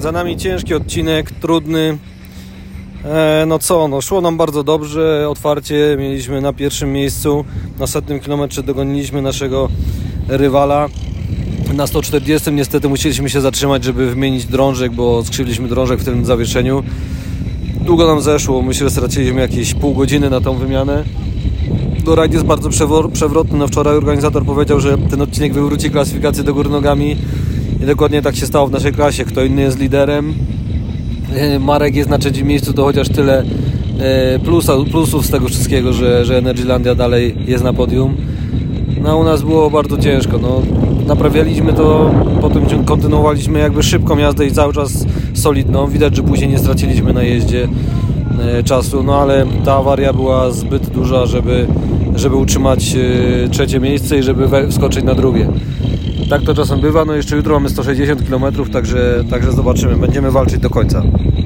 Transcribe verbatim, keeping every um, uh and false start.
Za nami ciężki odcinek, trudny. E, no co, no szło nam bardzo dobrze, otwarcie, mieliśmy na pierwszym miejscu, na setnym kilometrze dogoniliśmy naszego rywala. Na sto czterdziestym niestety musieliśmy się zatrzymać, żeby wymienić drążek, bo skrzywiliśmy drążek w tym zawieszeniu. Długo nam zeszło, myślę, że straciliśmy jakieś pół godziny na tą wymianę. No, rajd jest bardzo przewrotny. No, wczoraj organizator powiedział, że ten odcinek wywróci klasyfikację do góry nogami i dokładnie tak się stało w naszej klasie. Kto inny jest liderem, Marek jest na trzecim miejscu, to chociaż tyle plusa, plusów z tego wszystkiego, że, że Energylandia dalej jest na podium. No u nas było bardzo ciężko. No, naprawialiśmy to, potem kontynuowaliśmy jakby szybką jazdę i cały czas solidną. Widać, że później nie straciliśmy na jeździe czasu, no ale ta awaria była zbyt duża, żeby, żeby utrzymać trzecie miejsce i żeby wskoczyć na drugie. Tak to czasem bywa, no jeszcze jutro mamy sto sześćdziesiąt kilometrów, także, także zobaczymy, będziemy walczyć do końca.